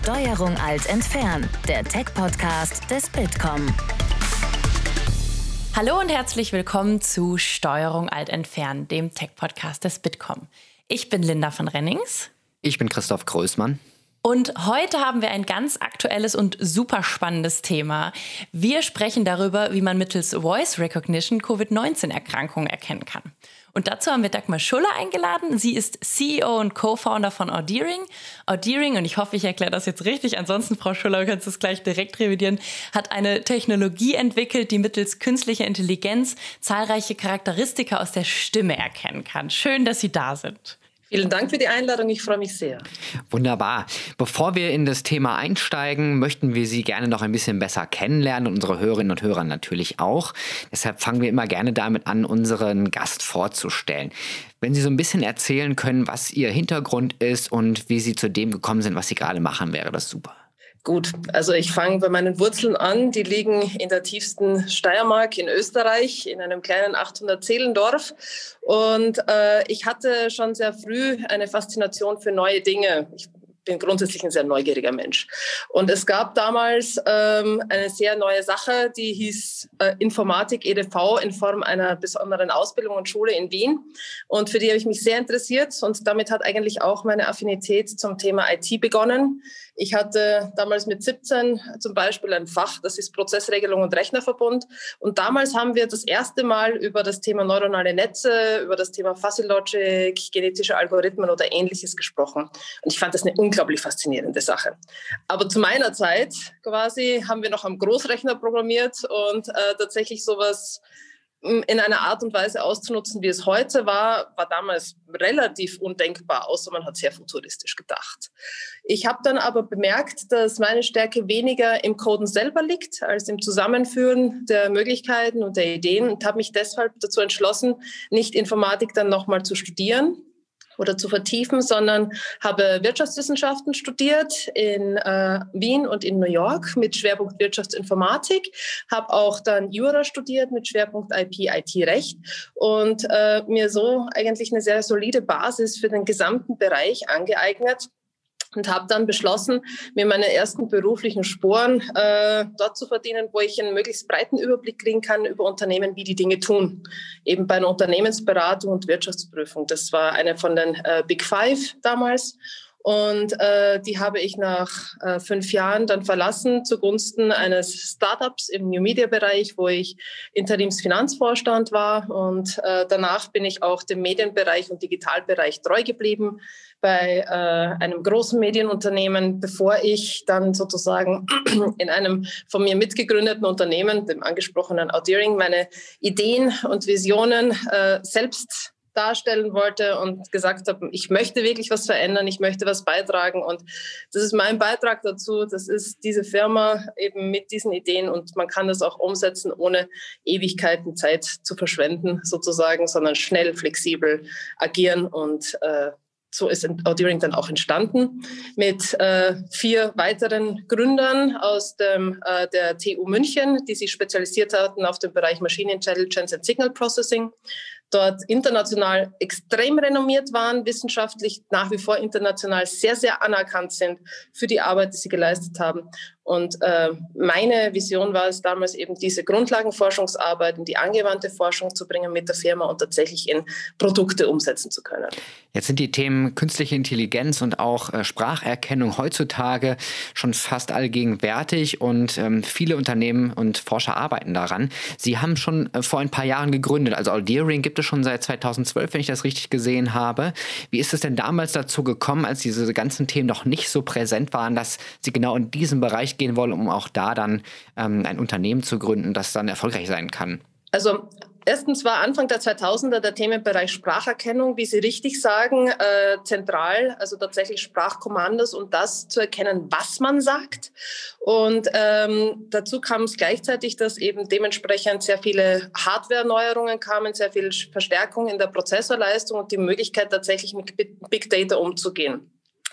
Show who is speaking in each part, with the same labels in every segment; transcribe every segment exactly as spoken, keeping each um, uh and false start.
Speaker 1: Steuerung Alt entfernen, der Tech-Podcast des Bitkom.
Speaker 2: Hallo und herzlich willkommen zu Steuerung Alt entfernen, dem Tech-Podcast des Bitkom. Ich bin Linda von Rennings.
Speaker 3: Ich bin Christoph Größmann.
Speaker 2: Und heute haben wir ein ganz aktuelles und super spannendes Thema. Wir sprechen darüber, wie man mittels Voice Recognition Covid neunzehn Erkrankungen erkennen kann. Und dazu haben wir Dagmar Schuller eingeladen. Sie ist C E O und Co-Founder von Audeering. Audeering, und ich hoffe, ich erkläre das jetzt richtig, ansonsten, Frau Schuller, könnt ihr es gleich direkt revidieren, hat eine Technologie entwickelt, die mittels künstlicher Intelligenz zahlreiche Charakteristika aus der Stimme erkennen kann. Schön, dass Sie da sind.
Speaker 4: Vielen Dank für die Einladung, ich freue mich sehr.
Speaker 3: Wunderbar. Bevor wir in das Thema einsteigen, möchten wir Sie gerne noch ein bisschen besser kennenlernen und unsere Hörerinnen und Hörer natürlich auch. Deshalb fangen wir immer gerne damit an, unseren Gast vorzustellen. Wenn Sie so ein bisschen erzählen können, was Ihr Hintergrund ist und wie Sie zu dem gekommen sind, was Sie gerade machen, wäre das super.
Speaker 4: Gut, also ich fange bei meinen Wurzeln an. Die liegen in der tiefsten Steiermark in Österreich, in einem kleinen achthundert-Seelendorf. Und äh, ich hatte schon sehr früh eine Faszination für neue Dinge. Ich bin grundsätzlich ein sehr neugieriger Mensch. Und es gab damals ähm, eine sehr neue Sache, die hieß äh, Informatik E D V in Form einer besonderen Ausbildung und Schule in Wien. Und für die habe ich mich sehr interessiert. Und damit hat eigentlich auch meine Affinität zum Thema I T begonnen. Ich hatte damals mit siebzehn zum Beispiel ein Fach, das ist Prozessregelung und Rechnerverbund. Und damals haben wir das erste Mal über das Thema neuronale Netze, über das Thema Fuzzy Logic, genetische Algorithmen oder Ähnliches gesprochen. Und ich fand das eine unglaublich faszinierende Sache. Aber zu meiner Zeit quasi haben wir noch am Großrechner programmiert und äh, tatsächlich sowas in einer Art und Weise auszunutzen, wie es heute war, war damals relativ undenkbar, außer man hat sehr futuristisch gedacht. Ich habe dann aber bemerkt, dass meine Stärke weniger im Coden selber liegt, als im Zusammenführen der Möglichkeiten und der Ideen und habe mich deshalb dazu entschlossen, nicht Informatik dann nochmal zu studieren oder zu vertiefen, sondern habe Wirtschaftswissenschaften studiert in äh, Wien und in New York mit Schwerpunkt Wirtschaftsinformatik, habe auch dann Jura studiert mit Schwerpunkt I P I T-Recht und äh, mir so eigentlich eine sehr solide Basis für den gesamten Bereich angeeignet. Und habe dann beschlossen, mir meine ersten beruflichen Sporen äh, dort zu verdienen, wo ich einen möglichst breiten Überblick kriegen kann über Unternehmen, wie die Dinge tun. Eben bei einer Unternehmensberatung und Wirtschaftsprüfung. Das war eine von den äh, Big Five damals. Und äh, die habe ich nach äh, fünf Jahren dann verlassen zugunsten eines Startups im New-Media-Bereich, wo ich Interimsfinanzvorstand war. Und äh, danach bin ich auch dem Medienbereich und Digitalbereich treu geblieben bei äh, einem großen Medienunternehmen, bevor ich dann sozusagen in einem von mir mitgegründeten Unternehmen, dem angesprochenen Audeering, meine Ideen und Visionen äh, selbst darstellen wollte und gesagt habe, ich möchte wirklich was verändern, ich möchte was beitragen und das ist mein Beitrag dazu, das ist diese Firma eben mit diesen Ideen und man kann das auch umsetzen, ohne Ewigkeiten Zeit zu verschwenden sozusagen, sondern schnell, flexibel agieren und äh, so ist Audeering dann auch entstanden mit äh, vier weiteren Gründern aus dem, äh, der T U München, die sich spezialisiert hatten auf den Bereich Machine Intelligence and Signal Processing, dort international extrem renommiert waren, wissenschaftlich nach wie vor international sehr, sehr anerkannt sind für die Arbeit, die sie geleistet haben. Und äh, meine Vision war es damals eben, diese Grundlagenforschungsarbeit in die angewandte Forschung zu bringen mit der Firma und tatsächlich in Produkte umsetzen zu können.
Speaker 3: Jetzt sind die Themen künstliche Intelligenz und auch äh, Spracherkennung heutzutage schon fast allgegenwärtig und ähm, viele Unternehmen und Forscher arbeiten daran. Sie haben schon äh, vor ein paar Jahren gegründet, also Audeering gibt es schon seit zweitausendzwölf, wenn ich das richtig gesehen habe. Wie ist es denn damals dazu gekommen, als diese ganzen Themen noch nicht so präsent waren, dass Sie genau in diesem Bereich gehen wollen, um auch da dann ähm, ein Unternehmen zu gründen, das dann erfolgreich sein kann?
Speaker 4: Also erstens war Anfang der zweitausender der Themenbereich Spracherkennung, wie Sie richtig sagen, äh, zentral, also tatsächlich Sprachkommandos und das zu erkennen, was man sagt. Und ähm, dazu kam es gleichzeitig, dass eben dementsprechend sehr viele Hardware-Neuerungen kamen, sehr viel Verstärkung in der Prozessorleistung und die Möglichkeit tatsächlich mit Big Data umzugehen.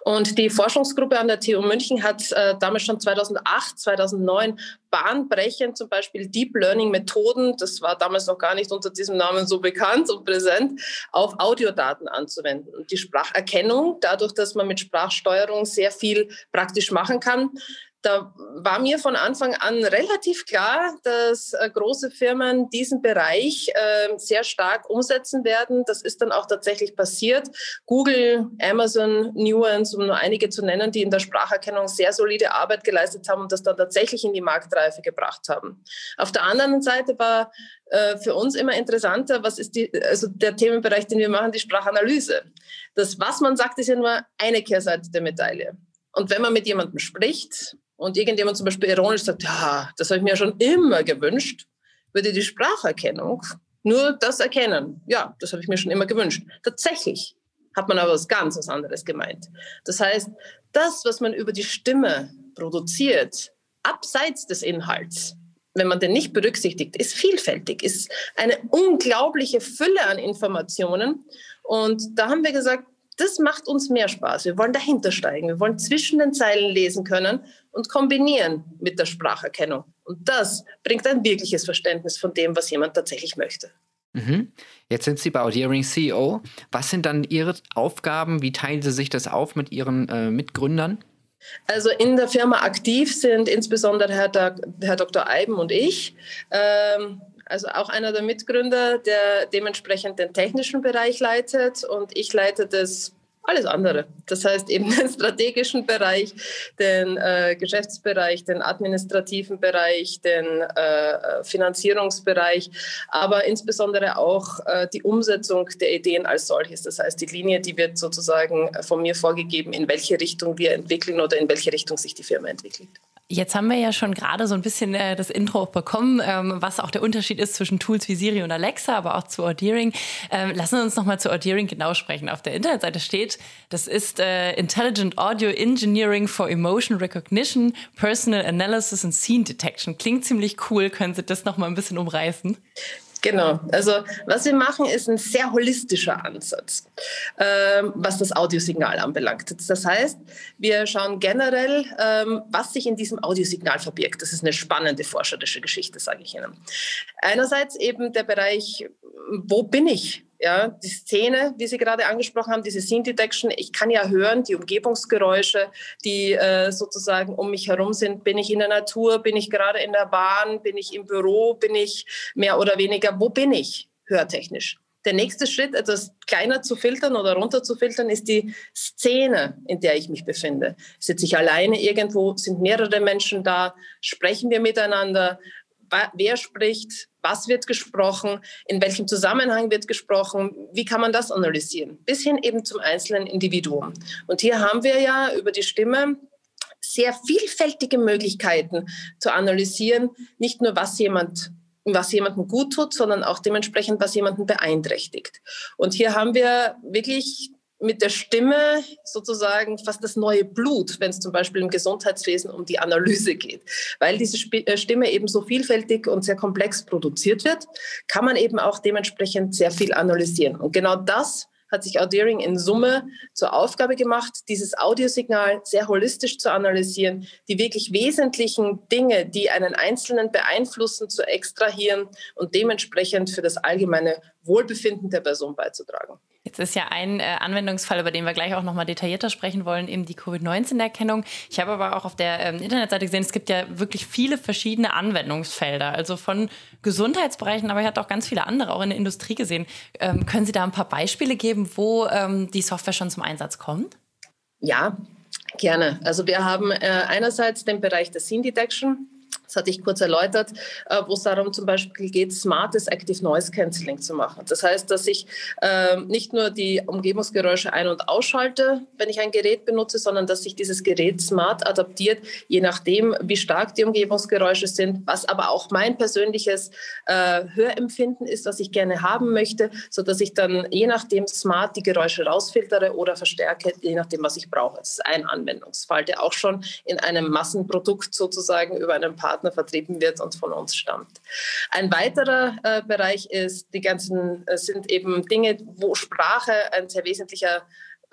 Speaker 4: Und die Forschungsgruppe an der T U München hat äh, damals schon zweitausendacht, zweitausendneun bahnbrechend zum Beispiel Deep Learning Methoden, das war damals noch gar nicht unter diesem Namen so bekannt und präsent, auf Audiodaten anzuwenden. Und die Spracherkennung, dadurch, dass man mit Sprachsteuerung sehr viel praktisch machen kann, da war mir von Anfang an relativ klar, dass äh, große Firmen diesen Bereich äh, sehr stark umsetzen werden. Das ist dann auch tatsächlich passiert. Google, Amazon, Nuance, um nur einige zu nennen, die in der Spracherkennung sehr solide Arbeit geleistet haben und das dann tatsächlich in die Marktreife gebracht haben. Auf der anderen Seite war äh, für uns immer interessanter, was ist die, also der Themenbereich, den wir machen, die Sprachanalyse. Das, was man sagt, ist ja nur eine Kehrseite der Medaille. Und wenn man mit jemandem spricht, und irgendjemand zum Beispiel ironisch sagt, ja, das habe ich mir ja schon immer gewünscht, würde die Spracherkennung nur das erkennen. Ja, das habe ich mir schon immer gewünscht. Tatsächlich hat man aber was ganz was anderes gemeint. Das heißt, das, was man über die Stimme produziert, abseits des Inhalts, wenn man den nicht berücksichtigt, ist vielfältig, ist eine unglaubliche Fülle an Informationen. Und da haben wir gesagt, das macht uns mehr Spaß. Wir wollen dahinter steigen. Wir wollen zwischen den Zeilen lesen können und kombinieren mit der Spracherkennung. Und das bringt ein wirkliches Verständnis von dem, was jemand tatsächlich möchte.
Speaker 3: Mhm. Jetzt sind Sie bei Audeering C E O. Was sind dann Ihre Aufgaben? Wie teilen Sie sich das auf mit Ihren äh, Mitgründern?
Speaker 4: Also in der Firma aktiv sind insbesondere Herr, Herr Doktor Eiben und ich. Ähm, Also auch einer der Mitgründer, der dementsprechend den technischen Bereich leitet und ich leite das alles andere. Das heißt eben den strategischen Bereich, den äh, Geschäftsbereich, den administrativen Bereich, den äh, Finanzierungsbereich, aber insbesondere auch äh, die Umsetzung der Ideen als solches. Das heißt, die Linie, die wird sozusagen von mir vorgegeben, in welche Richtung wir entwickeln oder in welche Richtung sich die Firma entwickelt.
Speaker 2: Jetzt haben wir ja schon gerade so ein bisschen äh, das Intro bekommen, ähm, was auch der Unterschied ist zwischen Tools wie Siri und Alexa, aber auch zu Audeering. Ähm, lassen wir uns noch mal zu Audeering genau sprechen. Auf der Internetseite steht, das ist äh, Intelligent Audio Engineering for Emotion Recognition, Personal Analysis and Scene Detection. Klingt ziemlich cool. Können Sie das noch mal ein bisschen umreißen?
Speaker 4: Genau, also was wir machen, ist ein sehr holistischer Ansatz, ähm, was das Audiosignal anbelangt. Das heißt, wir schauen generell, ähm, was sich in diesem Audiosignal verbirgt. Das ist eine spannende forscherische Geschichte, sage ich Ihnen. Einerseits eben der Bereich, wo bin ich? Ja, die Szene, wie Sie gerade angesprochen haben, diese Scene Detection, ich kann ja hören, die Umgebungsgeräusche, die äh, sozusagen um mich herum sind. Bin ich in der Natur, bin ich gerade in der Bahn, bin ich im Büro, bin ich mehr oder weniger, wo bin ich hörtechnisch? Der nächste Schritt, etwas kleiner zu filtern oder runter zu filtern, ist die Szene, in der ich mich befinde. Sitze ich alleine irgendwo, sind mehrere Menschen da, sprechen wir miteinander? Wer spricht, was wird gesprochen, in welchem Zusammenhang wird gesprochen, wie kann man das analysieren, bis hin eben zum einzelnen Individuum. Und hier haben wir ja über die Stimme sehr vielfältige Möglichkeiten zu analysieren, nicht nur was jemand was jemandem gut tut, sondern auch dementsprechend, was jemanden beeinträchtigt. Und hier haben wir wirklich mit der Stimme sozusagen fast das neue Blut, wenn es zum Beispiel im Gesundheitswesen um die Analyse geht. Weil diese Stimme eben so vielfältig und sehr komplex produziert wird, kann man eben auch dementsprechend sehr viel analysieren. Und genau das hat sich Audeering in Summe zur Aufgabe gemacht, dieses Audiosignal sehr holistisch zu analysieren, die wirklich wesentlichen Dinge, die einen Einzelnen beeinflussen, zu extrahieren und dementsprechend für das allgemeine Wohlbefinden der Person beizutragen.
Speaker 2: Jetzt ist ja ein äh, Anwendungsfall, über den wir gleich auch noch mal detaillierter sprechen wollen, eben die Covid neunzehn Erkennung. Ich habe aber auch auf der ähm, Internetseite gesehen, es gibt ja wirklich viele verschiedene Anwendungsfelder, also von Gesundheitsbereichen, aber ich hatte auch ganz viele andere, auch in der Industrie gesehen. Ähm, können Sie da ein paar Beispiele geben, wo ähm, die Software schon zum Einsatz kommt?
Speaker 4: Ja, gerne. Also wir haben äh, einerseits den Bereich der Scene Detection. Das hatte ich kurz erläutert, wo es darum zum Beispiel geht, smartes Active Noise Cancelling zu machen. Das heißt, dass ich äh, nicht nur die Umgebungsgeräusche ein- und ausschalte, wenn ich ein Gerät benutze, sondern dass sich dieses Gerät smart adaptiert, je nachdem, wie stark die Umgebungsgeräusche sind, was aber auch mein persönliches äh, Hörempfinden ist, was ich gerne haben möchte, sodass ich dann je nachdem smart die Geräusche rausfiltere oder verstärke, je nachdem, was ich brauche. Das ist ein Anwendungsfall, der auch schon in einem Massenprodukt sozusagen über einen Partner vertrieben wird und von uns stammt. Ein weiterer äh, Bereich ist, die ganzen äh, sind eben Dinge, wo Sprache ein sehr wesentlicher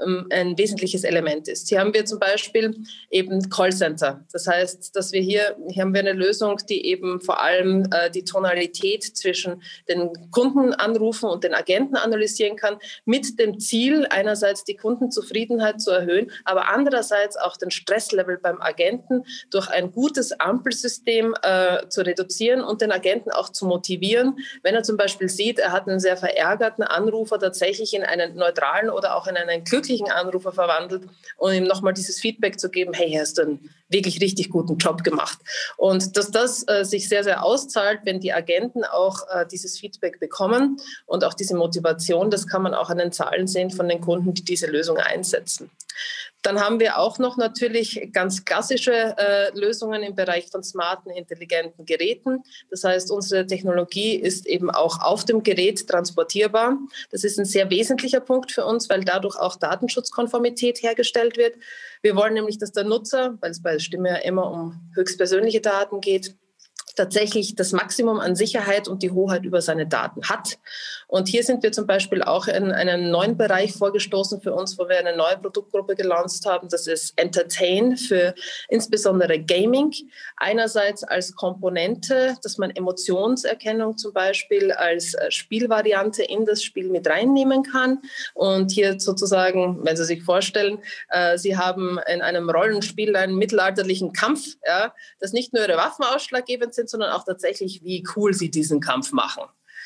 Speaker 4: ähm, ein wesentliches Element ist. Hier haben wir zum Beispiel eben Callcenter. Das heißt, dass wir hier, hier haben wir eine Lösung, die eben vor allem äh, die Tonalität zwischen den Kundenanrufen und den Agenten analysieren kann, mit dem Ziel, einerseits die Kundenzufriedenheit zu erhöhen, aber andererseits auch den Stresslevel beim Agenten durch ein gutes Ampelsystem äh, zu reduzieren und den Agenten auch zu motivieren, wenn er zum Beispiel sieht, er hat einen sehr verärgerten Anrufer tatsächlich in einen neutralen oder auch in einen glücklichen Anrufer verwandelt und ihm nochmal dieses Feedback zu geben, hey, hast du einen wirklich richtig guten Job gemacht. Und dass das äh, sich sehr, sehr auszahlt, wenn die Agenten auch äh, dieses Feedback bekommen und auch diese Motivation, das kann man auch an den Zahlen sehen von den Kunden, die diese Lösung einsetzen. Dann haben wir auch noch natürlich ganz klassische äh, Lösungen im Bereich von smarten, intelligenten Geräten. Das heißt, unsere Technologie ist eben auch auf dem Gerät transportierbar. Das ist ein sehr wesentlicher Punkt für uns, weil dadurch auch Datenschutzkonformität hergestellt wird. Wir wollen nämlich, dass der Nutzer, weil es bei der Stimme ja immer um höchstpersönliche Daten geht, tatsächlich das Maximum an Sicherheit und die Hoheit über seine Daten hat. Und hier sind wir zum Beispiel auch in einen neuen Bereich vorgestoßen für uns, wo wir eine neue Produktgruppe gelauncht haben. Das ist Entertain für insbesondere Gaming. Einerseits als Komponente, dass man Emotionserkennung zum Beispiel als Spielvariante in das Spiel mit reinnehmen kann. Und hier sozusagen, wenn Sie sich vorstellen, äh, Sie haben in einem Rollenspiel einen mittelalterlichen Kampf, ja, das nicht nur Ihre Waffen ausschlaggebend sind, sondern auch tatsächlich, wie cool Sie diesen Kampf machen.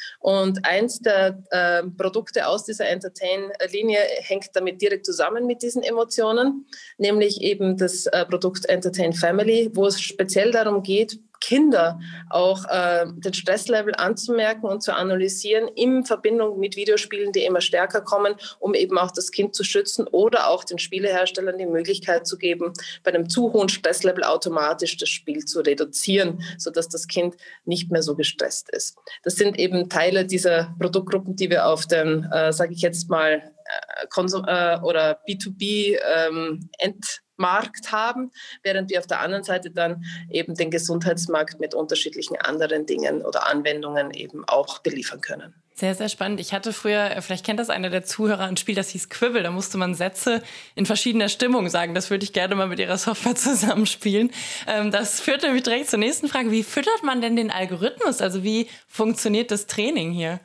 Speaker 4: Und eins der äh, Produkte aus dieser Entertain-Linie hängt damit direkt zusammen mit diesen Emotionen, nämlich eben das äh, Produkt Entertain Family, wo es speziell darum geht, Kinder auch äh, den Stresslevel anzumerken und zu analysieren in Verbindung mit Videospielen, die immer stärker kommen, um eben auch das Kind zu schützen oder auch den Spieleherstellern die Möglichkeit zu geben, bei einem zu hohen Stresslevel automatisch das Spiel zu reduzieren, sodass das Kind nicht mehr so gestresst ist. Das sind eben Teile dieser Produktgruppen, die wir auf den, äh, sage ich jetzt mal, äh, Konsum- äh, oder B zwei B ähm, End Markt haben, während wir auf der anderen Seite dann eben den Gesundheitsmarkt mit unterschiedlichen anderen Dingen oder Anwendungen eben auch beliefern können.
Speaker 2: Sehr, sehr spannend. Ich hatte früher, vielleicht kennt das einer der Zuhörer, ein Spiel, das hieß Quibbel. Da musste man Sätze in verschiedener Stimmung sagen. Das würde ich gerne mal mit Ihrer Software zusammenspielen. Das führt nämlich direkt zur nächsten Frage. Wie füttert man denn den Algorithmus? Also wie funktioniert das Training hier?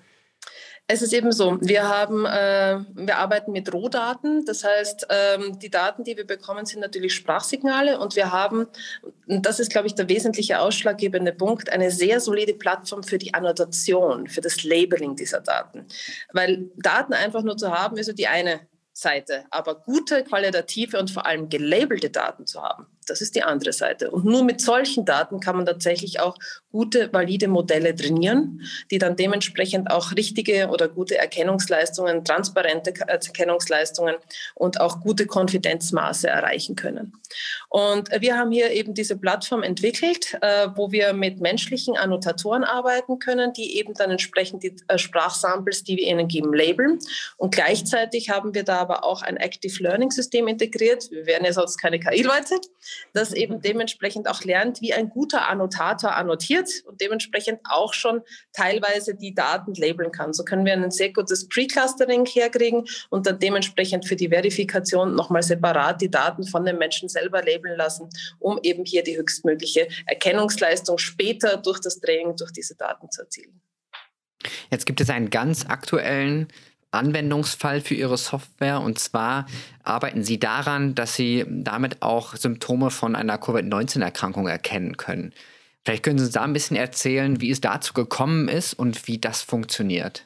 Speaker 4: Es ist eben so, wir haben, äh, wir arbeiten mit Rohdaten. Das heißt, ähm, die Daten, die wir bekommen, sind natürlich Sprachsignale und wir haben, und das ist, glaube ich, der wesentliche ausschlaggebende Punkt, eine sehr solide Plattform für die Annotation, für das Labeling dieser Daten. Weil Daten einfach nur zu haben, ist so die eine Seite, aber gute, qualitative und vor allem gelabelte Daten zu haben, das ist die andere Seite. Und nur mit solchen Daten kann man tatsächlich auch gute, valide Modelle trainieren, die dann dementsprechend auch richtige oder gute Erkennungsleistungen, transparente Erkennungsleistungen und auch gute Konfidenzmaße erreichen können. Und wir haben hier eben diese Plattform entwickelt, wo wir mit menschlichen Annotatoren arbeiten können, die eben dann entsprechend die Sprachsamples, die wir ihnen geben, labeln. Und gleichzeitig haben wir da aber auch ein Active Learning System integriert. Wir wären ja sonst keine K I-Leute, das eben dementsprechend auch lernt, wie ein guter Annotator annotiert und dementsprechend auch schon teilweise die Daten labeln kann. So können wir ein sehr gutes Pre-Clustering herkriegen und dann dementsprechend für die Verifikation nochmal separat die Daten von den Menschen selber labeln lassen, um eben hier die höchstmögliche Erkennungsleistung später durch das Training, durch diese Daten zu erzielen.
Speaker 3: Jetzt gibt es einen ganz aktuellen Anwendungsfall für Ihre Software und zwar arbeiten Sie daran, dass Sie damit auch Symptome von einer Covid neunzehn Erkrankung erkennen können. Vielleicht können Sie uns da ein bisschen erzählen, wie es dazu gekommen ist und wie das funktioniert.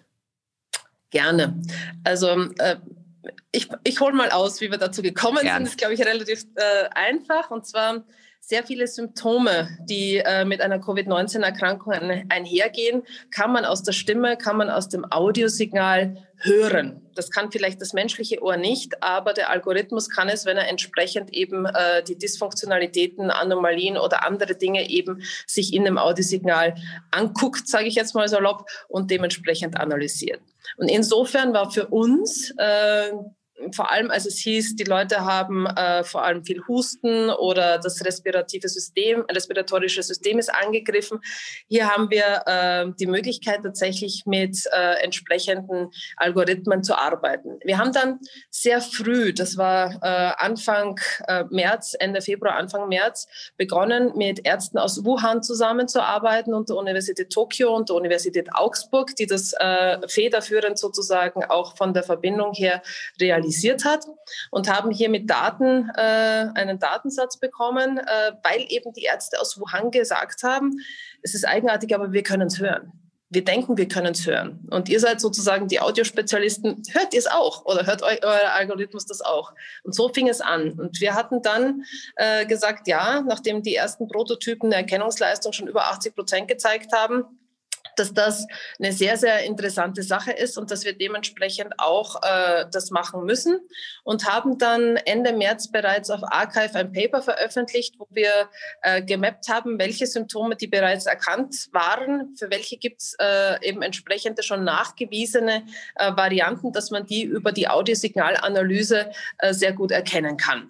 Speaker 4: Gerne. Also äh, ich, ich hole mal aus, wie wir dazu gekommen Gerne. sind. Das ist, glaube ich, relativ äh, einfach und zwar sehr viele Symptome, die äh, mit einer Covid neunzehn Erkrankung ein, einhergehen, kann man aus der Stimme, kann man aus dem Audiosignal hören. Das kann vielleicht das menschliche Ohr nicht, aber der Algorithmus kann es, wenn er entsprechend eben äh, die Dysfunktionalitäten, Anomalien oder andere Dinge eben sich in dem Audiosignal anguckt, sage ich jetzt mal salopp, und dementsprechend analysiert. Und insofern war für uns äh, vor allem als es hieß, die Leute haben äh, vor allem viel Husten oder das respirative System, respiratorische System ist angegriffen. Hier haben wir äh, die Möglichkeit, tatsächlich mit äh, entsprechenden Algorithmen zu arbeiten. Wir haben dann sehr früh, das war äh, Anfang äh, März, Ende Februar, Anfang März, begonnen, mit Ärzten aus Wuhan zusammenzuarbeiten und der Universität Tokio und der Universität Augsburg, die das äh, federführend sozusagen auch von der Verbindung her realisiert hat, und haben hier mit Daten äh, einen Datensatz bekommen, äh, weil eben die Ärzte aus Wuhan gesagt haben, es ist eigenartig, aber wir können es hören. Wir denken, wir können es hören. Und ihr seid sozusagen die Audiospezialisten. Hört ihr es auch? Oder hört eu- euer Algorithmus das auch? Und so fing es an. Und wir hatten dann äh, gesagt, ja, nachdem die ersten Prototypen eine Erkennungsleistung schon über achtzig Prozent gezeigt haben, dass das eine sehr, sehr interessante Sache ist und dass wir dementsprechend auch äh, das machen müssen, und haben dann Ende März bereits auf Archive ein Paper veröffentlicht, wo wir äh, gemappt haben, welche Symptome, die bereits erkannt waren, für welche gibt es äh, eben entsprechende schon nachgewiesene äh, Varianten, dass man die über die Audiosignalanalyse äh, sehr gut erkennen kann.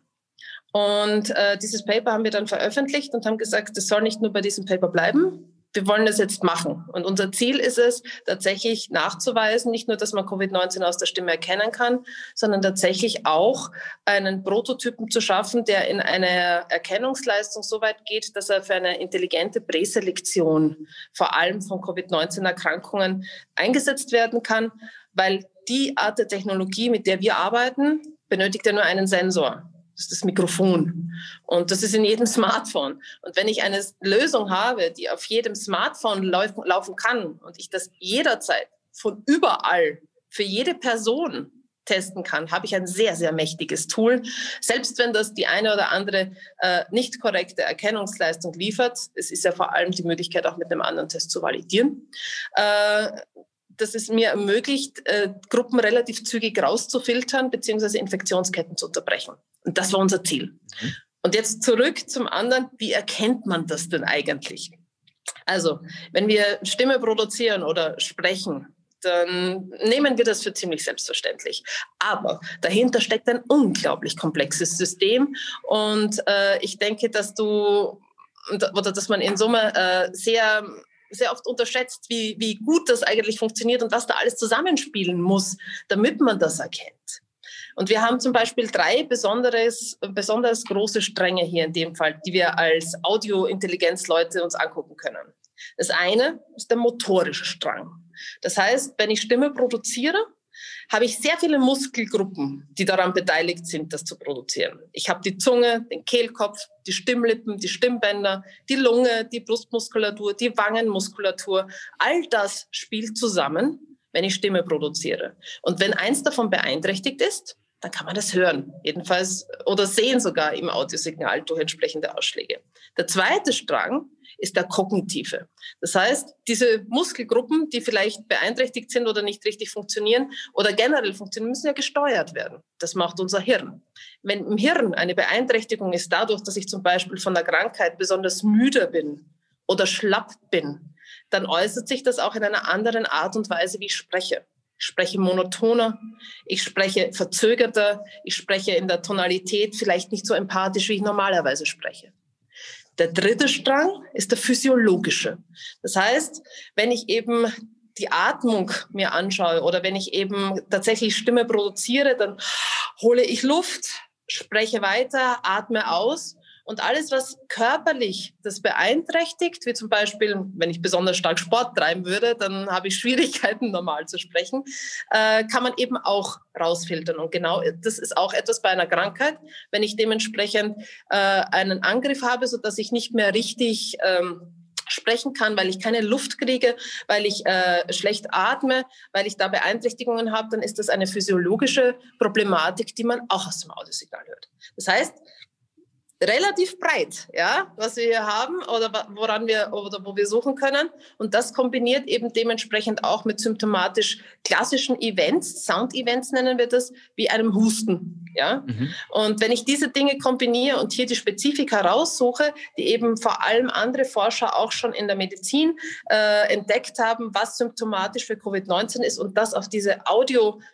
Speaker 4: Und äh, dieses Paper haben wir dann veröffentlicht und haben gesagt, es soll nicht nur bei diesem Paper bleiben. Wir wollen das jetzt machen. Und unser Ziel ist es, tatsächlich nachzuweisen, nicht nur, dass man Covid neunzehn aus der Stimme erkennen kann, sondern tatsächlich auch einen Prototypen zu schaffen, der in einer Erkennungsleistung so weit geht, dass er für eine intelligente Präselektion vor allem von Covid neunzehn Erkrankungen eingesetzt werden kann, weil die Art der Technologie, mit der wir arbeiten, benötigt ja nur einen Sensor. Das ist das Mikrofon. Und das ist in jedem Smartphone. Und wenn ich eine Lösung habe, die auf jedem Smartphone laufen, laufen kann und ich das jederzeit von überall für jede Person testen kann, habe ich ein sehr, sehr mächtiges Tool. Selbst wenn das die eine oder andere äh, nicht korrekte Erkennungsleistung liefert, es ist ja vor allem die Möglichkeit, auch mit einem anderen Test zu validieren, äh, dass es mir ermöglicht, äh, Gruppen relativ zügig rauszufiltern bzw. Infektionsketten zu unterbrechen. Und das war unser Ziel. Mhm. Und jetzt zurück zum anderen, wie erkennt man das denn eigentlich? Also, wenn wir Stimme produzieren oder sprechen, dann nehmen wir das für ziemlich selbstverständlich. Aber dahinter steckt ein unglaublich komplexes System. Und äh, ich denke, dass du, oder dass man in Summe äh, sehr... sehr oft unterschätzt, wie, wie gut das eigentlich funktioniert und was da alles zusammenspielen muss, damit man das erkennt. Und wir haben zum Beispiel drei besonderes, besonders große Stränge hier in dem Fall, die wir als Audiointelligenzleute uns angucken können. Das eine ist der motorische Strang. Das heißt, wenn ich Stimme produziere, habe ich sehr viele Muskelgruppen, die daran beteiligt sind, das zu produzieren. Ich habe die Zunge, den Kehlkopf, die Stimmlippen, die Stimmbänder, die Lunge, die Brustmuskulatur, die Wangenmuskulatur. All das spielt zusammen, wenn ich Stimme produziere. Und wenn eins davon beeinträchtigt ist, dann kann man das hören, jedenfalls, oder sehen sogar im Audiosignal durch entsprechende Ausschläge. Der zweite Strang ist der kognitive. Das heißt, diese Muskelgruppen, die vielleicht beeinträchtigt sind oder nicht richtig funktionieren oder generell funktionieren, müssen ja gesteuert werden. Das macht unser Hirn. Wenn im Hirn eine Beeinträchtigung ist dadurch, dass ich zum Beispiel von der Krankheit besonders müde bin oder schlapp bin, dann äußert sich das auch in einer anderen Art und Weise, wie ich spreche. Ich spreche monotoner, ich spreche verzögerter, ich spreche in der Tonalität vielleicht nicht so empathisch, wie ich normalerweise spreche. Der dritte Strang ist der physiologische. Das heißt, wenn ich eben die Atmung mir anschaue oder wenn ich eben tatsächlich Stimme produziere, dann hole ich Luft, spreche weiter, atme aus. Und alles, was körperlich das beeinträchtigt, wie zum Beispiel, wenn ich besonders stark Sport treiben würde, dann habe ich Schwierigkeiten, normal zu sprechen, äh, kann man eben auch rausfiltern. Und genau das ist auch etwas bei einer Krankheit, wenn ich dementsprechend äh, einen Angriff habe, sodass ich nicht mehr richtig ähm, sprechen kann, weil ich keine Luft kriege, weil ich äh, schlecht atme, weil ich da Beeinträchtigungen habe, dann ist das eine physiologische Problematik, die man auch aus dem Audiosignal hört. Das heißt, relativ breit, ja, was wir hier haben oder woran wir oder wo wir suchen können. Und das kombiniert eben dementsprechend auch mit symptomatisch klassischen Events, Sound-Events nennen wir das, wie einem Husten. Ja? Mhm. Und wenn ich diese Dinge kombiniere und hier die Spezifika raussuche, die eben vor allem andere Forscher auch schon in der Medizin äh, entdeckt haben, was symptomatisch für Covid neunzehn ist und das auf diese Audio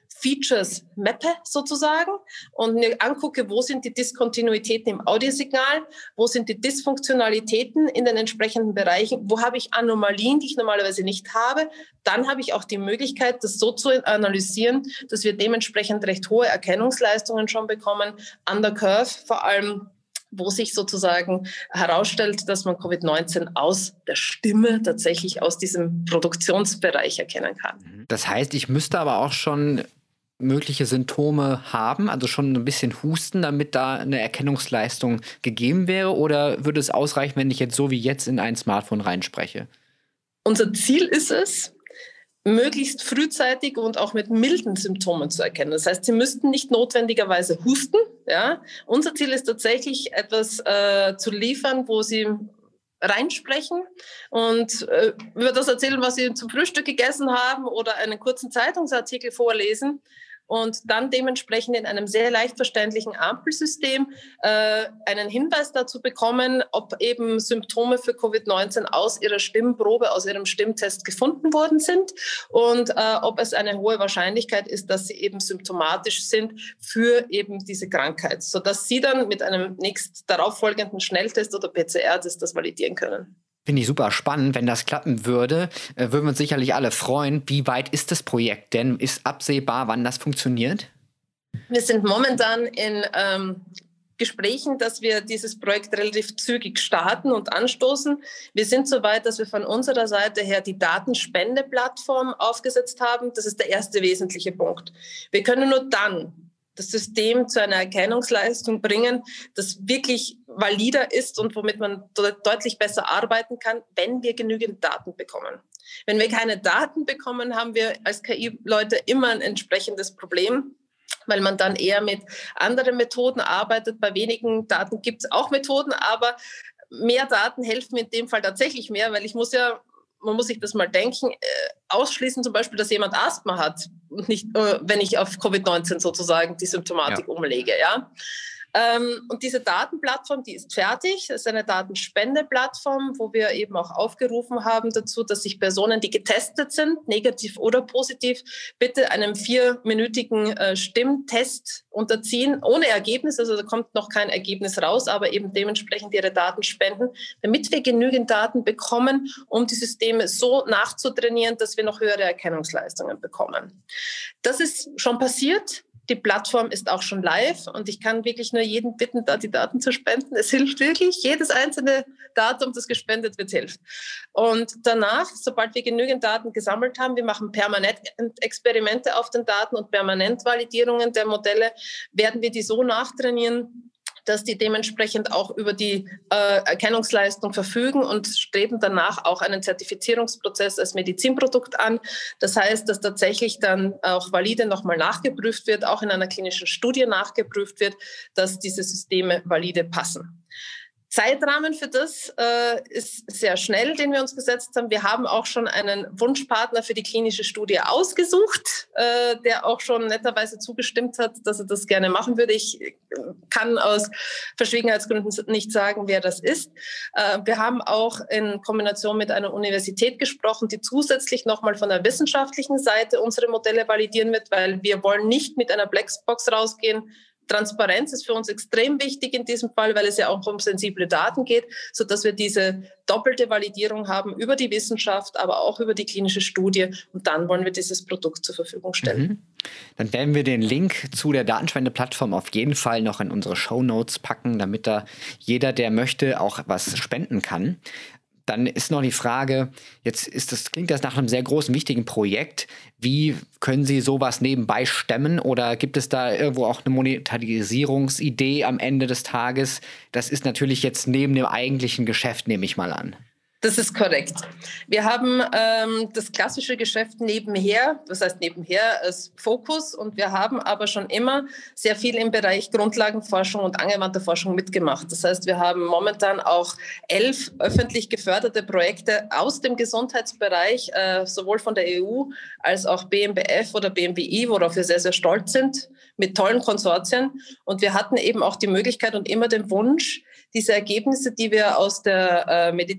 Speaker 4: Features mappe sozusagen und mir angucke, wo sind die Diskontinuitäten im Audiosignal, wo sind die Dysfunktionalitäten in den entsprechenden Bereichen, wo habe ich Anomalien, die ich normalerweise nicht habe, dann habe ich auch die Möglichkeit, das so zu analysieren, dass wir dementsprechend recht hohe Erkennungsleistungen schon bekommen, an der Curve vor allem, wo sich sozusagen herausstellt, dass man Covid neunzehn aus der Stimme tatsächlich aus diesem Produktionsbereich erkennen kann.
Speaker 3: Das heißt, ich müsste aber auch schon mögliche Symptome haben, also schon ein bisschen husten, damit da eine Erkennungsleistung gegeben wäre? Oder würde es ausreichen, wenn ich jetzt so wie jetzt in ein Smartphone reinspreche?
Speaker 4: Unser Ziel ist es, möglichst frühzeitig und auch mit milden Symptomen zu erkennen. Das heißt, Sie müssten nicht notwendigerweise husten. Ja? Unser Ziel ist tatsächlich, etwas äh, zu liefern, wo Sie reinsprechen und äh, über das erzählen, was Sie zum Frühstück gegessen haben oder einen kurzen Zeitungsartikel vorlesen und dann dementsprechend in einem sehr leicht verständlichen Ampelsystem äh, einen Hinweis dazu bekommen, ob eben Symptome für Covid neunzehn aus Ihrer Stimmprobe, aus Ihrem Stimmtest gefunden worden sind und äh, ob es eine hohe Wahrscheinlichkeit ist, dass sie eben symptomatisch sind für eben diese Krankheit, sodass Sie dann mit einem nächst darauf folgenden Schnelltest oder P C R-Test das validieren können.
Speaker 3: Finde ich super spannend. Wenn das klappen würde, äh, würden wir uns sicherlich alle freuen. Wie weit ist das Projekt denn? Ist absehbar, wann das funktioniert?
Speaker 4: Wir sind momentan in ähm, Gesprächen, dass wir dieses Projekt relativ zügig starten und anstoßen. Wir sind so weit, dass wir von unserer Seite her die Datenspende-Plattform aufgesetzt haben. Das ist der erste wesentliche Punkt. Wir können nur dann das System zu einer Erkennungsleistung bringen, das wirklich valider ist und womit man de- deutlich besser arbeiten kann, wenn wir genügend Daten bekommen. Wenn wir keine Daten bekommen, haben wir als K I-Leute immer ein entsprechendes Problem, weil man dann eher mit anderen Methoden arbeitet. Bei wenigen Daten gibt es auch Methoden, aber mehr Daten helfen in dem Fall tatsächlich mehr, weil ich muss ja man muss sich das mal denken, äh, ausschließen zum Beispiel, dass jemand Asthma hat und nicht, äh, wenn ich auf Covid neunzehn sozusagen die Symptomatik ja. umlege. Ja? Ähm, und diese Datenplattform, die ist fertig. Das ist eine Datenspendeplattform, wo wir eben auch aufgerufen haben dazu, dass sich Personen, die getestet sind, negativ oder positiv, bitte einem vierminütigen äh, Stimmtest unterziehen, ohne Ergebnis. Also da kommt noch kein Ergebnis raus, aber eben dementsprechend ihre Daten spenden, damit wir genügend Daten bekommen, um die Systeme so nachzutrainieren, dass wir noch höhere Erkennungsleistungen bekommen. Das ist schon passiert. Die Plattform ist auch schon live und ich kann wirklich nur jeden bitten, da die Daten zu spenden. Es hilft wirklich. Jedes einzelne Datum, das gespendet wird, hilft. Und danach, sobald wir genügend Daten gesammelt haben, wir machen permanent Experimente auf den Daten und permanent Validierungen der Modelle, werden wir die so nachtrainieren, dass die dementsprechend auch über die äh, Erkennungsleistung verfügen und streben danach auch einen Zertifizierungsprozess als Medizinprodukt an. Das heißt, dass tatsächlich dann auch valide nochmal nachgeprüft wird, auch in einer klinischen Studie nachgeprüft wird, dass diese Systeme valide passen. Zeitrahmen für das äh, ist sehr schnell, den wir uns gesetzt haben. Wir haben auch schon einen Wunschpartner für die klinische Studie ausgesucht, äh, der auch schon netterweise zugestimmt hat, dass er das gerne machen würde. Ich kann aus Verschwiegenheitsgründen nicht sagen, wer das ist. Äh, wir haben auch in Kombination mit einer Universität gesprochen, die zusätzlich nochmal von der wissenschaftlichen Seite unsere Modelle validieren wird, weil wir wollen nicht mit einer Blackbox rausgehen. Transparenz ist für uns extrem wichtig in diesem Fall, weil es ja auch um sensible Daten geht, sodass wir diese doppelte Validierung haben über die Wissenschaft, aber auch über die klinische Studie. Und dann wollen wir dieses Produkt zur Verfügung stellen.
Speaker 3: Mhm. Dann werden wir den Link zu der Datenspende-Plattform auf jeden Fall noch in unsere Shownotes packen, damit da jeder, der möchte, auch was spenden kann. Dann ist noch die Frage, jetzt ist das, klingt das nach einem sehr großen, wichtigen Projekt. Wie können Sie sowas nebenbei stemmen oder gibt es da irgendwo auch eine Monetarisierungsidee am Ende des Tages? Das ist natürlich jetzt neben dem eigentlichen Geschäft, nehme ich mal an.
Speaker 4: Das ist korrekt. Wir haben ähm, das klassische Geschäft nebenher, das heißt nebenher als Fokus, und wir haben aber schon immer sehr viel im Bereich Grundlagenforschung und angewandte Forschung mitgemacht. Das heißt, wir haben momentan auch elf öffentlich geförderte Projekte aus dem Gesundheitsbereich, äh, sowohl von der E U als auch B M B F oder B M W I, worauf wir sehr, sehr stolz sind, mit tollen Konsortien. Und wir hatten eben auch die Möglichkeit und immer den Wunsch, diese Ergebnisse, die wir aus der äh, Medizin hier